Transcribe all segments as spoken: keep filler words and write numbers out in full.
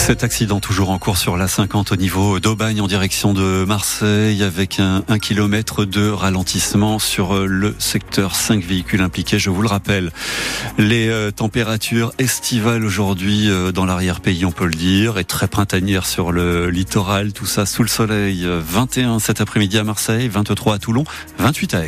Cet accident toujours en cours sur l'A cinquante au niveau d'Aubagne en direction de Marseille avec un, un kilomètre de ralentissement sur le secteur. Cinq véhicules impliqués, je vous le rappelle. Les euh, températures estivales aujourd'hui euh, dans l'arrière-pays, on peut le dire, et très printanières sur le littoral. Tout ça sous le soleil. vingt et un cet après-midi à Marseille, vingt-trois à Toulon, vingt-huit à Aix.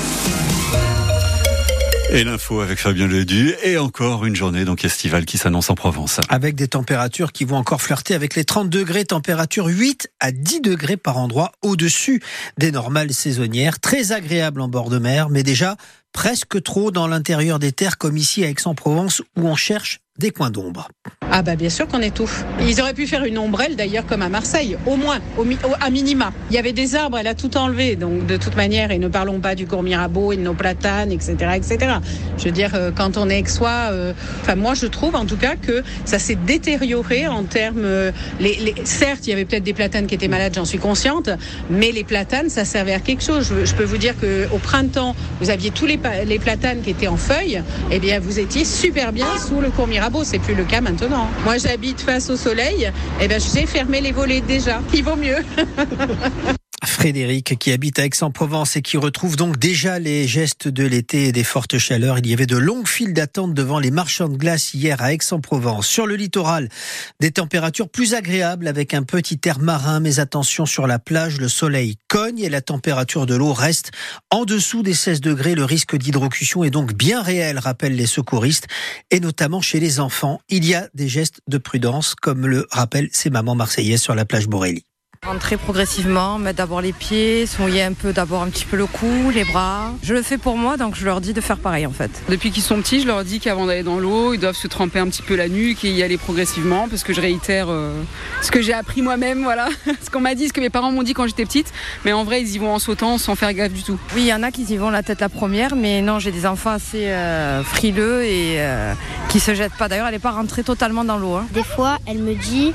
Et l'info avec Fabien Ledu, et encore une journée donc estivale qui s'annonce en Provence. Avec des températures qui vont encore flirter avec les trente degrés, température huit à dix degrés par endroit au-dessus des normales saisonnières. Très agréable en bord de mer, mais déjà presque trop dans l'intérieur des terres comme ici à Aix-en-Provence où on cherche des coins d'ombre. Ah bah bien sûr qu'on étouffe. Ils auraient pu faire une ombrelle d'ailleurs comme à Marseille, au moins, au, au, à minima. Il y avait des arbres, elle a tout enlevé, donc de toute manière, et ne parlons pas du cours Mirabeau et de nos platanes, et cetera, et cetera. Je veux dire, quand on est aixois, euh, enfin moi je trouve en tout cas que ça s'est détérioré en termes, euh, les, les, certes il y avait peut-être des platanes qui étaient malades, j'en suis consciente, mais les platanes ça servait à quelque chose. Je, je peux vous dire qu'au printemps, vous aviez tous les, les platanes qui étaient en feuilles, et bien vous étiez super bien sous le cours Mirabeau. C'est plus le cas maintenant. Moi, j'habite face au soleil. Et ben, j'ai fermé les volets déjà. Il vaut mieux. Frédéric, qui habite à Aix-en-Provence et qui retrouve donc déjà les gestes de l'été et des fortes chaleurs. Il y avait de longues files d'attente devant les marchands de glace hier à Aix-en-Provence. Sur le littoral, des températures plus agréables avec un petit air marin, mais attention sur la plage, le soleil cogne et la température de l'eau reste en dessous des seize degrés. Le risque d'hydrocution est donc bien réel, rappellent les secouristes, et notamment chez les enfants. Il y a des gestes de prudence, comme le rappellent ces mamans marseillaises sur la plage Borély. Rentrer progressivement, mettre d'abord les pieds, se mouiller un peu d'abord un petit peu le cou, les bras. Je le fais pour moi, donc je leur dis de faire pareil en fait. Depuis qu'ils sont petits, je leur dis qu'avant d'aller dans l'eau, ils doivent se tremper un petit peu la nuque et y aller progressivement, parce que je réitère euh, ce que j'ai appris moi-même, voilà. Ce qu'on m'a dit, ce que mes parents m'ont dit quand j'étais petite, mais en vrai ils y vont en sautant sans faire gaffe du tout. Oui, il y en a qui y vont la tête la première, mais non, j'ai des enfants assez euh, frileux et euh, qui se jettent pas. D'ailleurs, elle n'est pas rentrée totalement dans l'eau. Hein. Des fois, elle me dit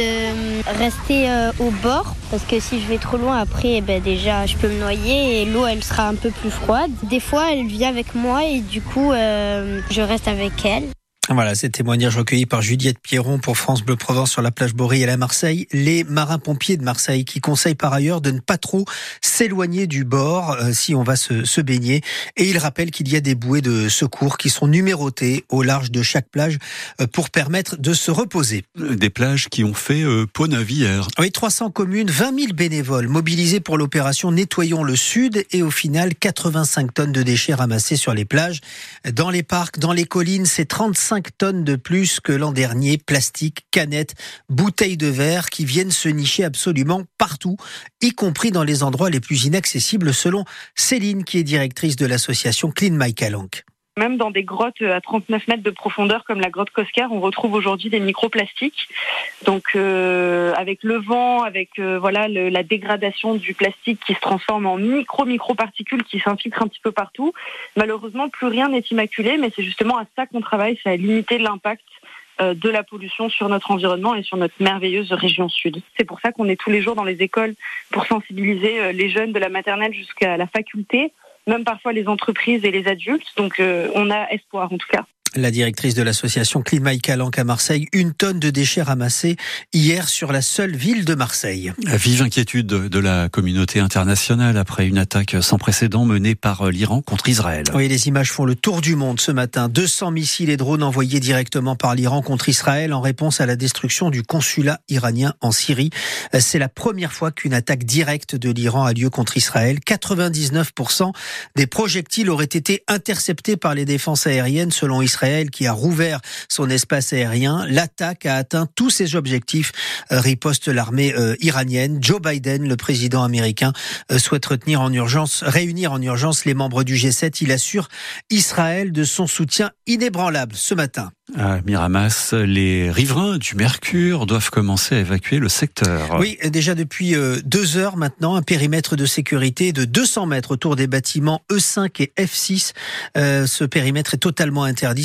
de rester euh, au bord. Parce que si je vais trop loin, après, eh ben déjà, je peux me noyer et l'eau, elle sera un peu plus froide. Des fois, elle vient avec moi et du coup, euh, je reste avec elle. Voilà, ces témoignages recueillis par Juliette Pierron pour France Bleu Provence sur la plage Borély à Marseille. Les marins-pompiers de Marseille qui conseillent par ailleurs de ne pas trop s'éloigner du bord euh, si on va se, se baigner. Et ils rappellent qu'il y a des bouées de secours qui sont numérotées au large de chaque plage euh, pour permettre de se reposer. Des plages qui ont fait euh, peau neuve hier. Oui, trois cents communes, vingt mille bénévoles mobilisés pour l'opération Nettoyons le Sud et au final, quatre-vingt-cinq tonnes de déchets ramassés sur les plages. Dans les parcs, dans les collines, c'est trente-cinq tonnes de plus que l'an dernier, plastique, canettes, bouteilles de verre qui viennent se nicher absolument partout, y compris dans les endroits les plus inaccessibles selon Céline qui est directrice de l'association Clean My Calanque. Même dans des grottes à trente-neuf mètres de profondeur comme la grotte Coscar, on retrouve aujourd'hui des microplastiques. Donc euh, avec le vent, avec euh, voilà le, la dégradation du plastique qui se transforme en micro-micro-particules qui s'infiltrent un petit peu partout, malheureusement plus rien n'est immaculé, mais c'est justement à ça qu'on travaille, c'est à limiter l'impact euh, de la pollution sur notre environnement et sur notre merveilleuse région sud. C'est pour ça qu'on est tous les jours dans les écoles pour sensibiliser euh, les jeunes de la maternelle jusqu'à la faculté, même parfois les entreprises et les adultes. Donc euh, on a espoir en tout cas. La directrice de l'association Clean My Calanque à Marseille, une tonne de déchets ramassés hier sur la seule ville de Marseille. Vive inquiétude de la communauté internationale après une attaque sans précédent menée par l'Iran contre Israël. Oui, les images font le tour du monde ce matin. deux cents missiles et drones envoyés directement par l'Iran contre Israël en réponse à la destruction du consulat iranien en Syrie. C'est la première fois qu'une attaque directe de l'Iran a lieu contre Israël. quatre-vingt-dix-neuf pour cent des projectiles auraient été interceptés par les défenses aériennes selon Israël. Qui a rouvert son espace aérien. L'attaque a atteint tous ses objectifs, euh, riposte l'armée euh, iranienne. Joe Biden, le président américain, euh, souhaite retenir en urgence, réunir en urgence les membres du G sept. Il assure Israël de son soutien inébranlable ce matin. À Miramas, les riverains du Mercure doivent commencer à évacuer le secteur. Oui, déjà depuis euh, deux heures maintenant, un périmètre de sécurité de deux cents mètres autour des bâtiments E cinq et F six. Euh, ce périmètre est totalement interdit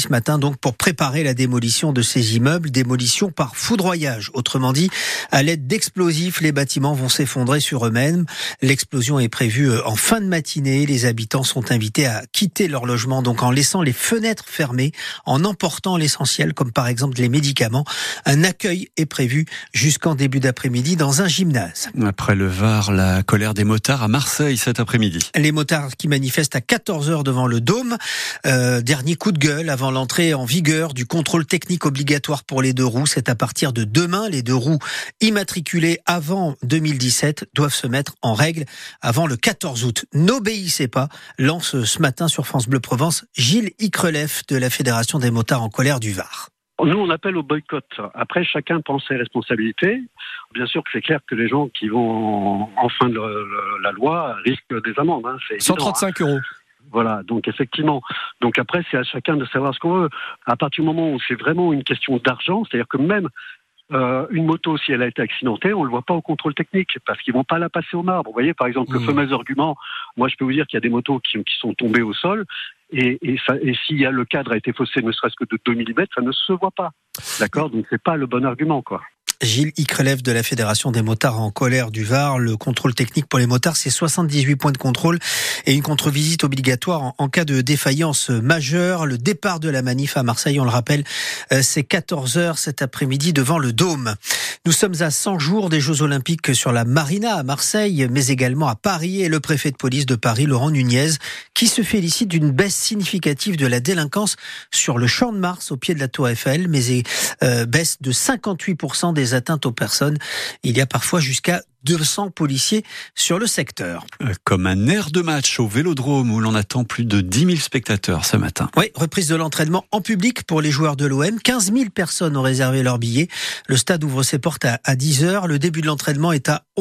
ce matin donc pour préparer la démolition de ces immeubles, démolition par foudroyage. Autrement dit, à l'aide d'explosifs, les bâtiments vont s'effondrer sur eux-mêmes. L'explosion est prévue en fin de matinée. Les habitants sont invités à quitter leur logement, donc en laissant les fenêtres fermées, en emportant l'essentiel, comme par exemple les médicaments. Un accueil est prévu jusqu'en début d'après-midi dans un gymnase. Après le Var, la colère des motards à Marseille cet après-midi. Les motards qui manifestent à quatorze heures devant le Dôme. Euh, dernier coup de gueule avant l'entrée en vigueur du contrôle technique obligatoire pour les deux roues. C'est à partir de demain. Les deux roues immatriculées avant deux mille dix-sept doivent se mettre en règle avant le quatorze août. N'obéissez pas, lance ce matin sur France Bleu Provence Gilles Icrelef de la Fédération des motards en colère du Var. Nous, on appelle au boycott. Après, chacun prend ses responsabilités. Bien sûr que c'est clair que les gens qui vont enfreindre la loi risquent des amendes. Hein. C'est cent trente-cinq euros. Voilà, donc effectivement. Donc après, c'est à chacun de savoir ce qu'on veut. À partir du moment où c'est vraiment une question d'argent, c'est-à-dire que même euh, une moto, si elle a été accidentée, on ne le voit pas au contrôle technique parce qu'ils ne vont pas la passer au marbre. Vous voyez, par exemple, mmh. le fameux argument, moi je peux vous dire qu'il y a des motos qui, qui sont tombées au sol. Et, et, ça, et si le cadre a été faussé ne serait-ce que de deux millimètres, ça ne se voit pas. D'accord ? Donc c'est pas le bon argument, quoi. Gilles Icrelef de la Fédération des motards en colère du Var. Le contrôle technique pour les motards, c'est soixante-dix-huit points de contrôle et une contre-visite obligatoire en, en cas de défaillance majeure. Le départ de la manif à Marseille, on le rappelle, c'est quatorze heures cet après-midi devant le Dôme. Nous sommes à cent jours des Jeux Olympiques sur la Marina à Marseille, mais également à Paris. Et le préfet de police de Paris, Laurent Nunez, qui se félicite d'une baisse significative de la délinquance sur le Champ de Mars au pied de la Tour Eiffel, mais euh, baisse de cinquante-huit pour cent des atteintes aux personnes. Il y a parfois jusqu'à deux cents policiers sur le secteur. Comme un air de match au Vélodrome où l'on attend plus de dix mille spectateurs ce matin. Oui, reprise de l'entraînement en public pour les joueurs de l'O M. quinze mille personnes ont réservé leur billet. Le stade ouvre ses portes à dix heures. Le début de l'entraînement est à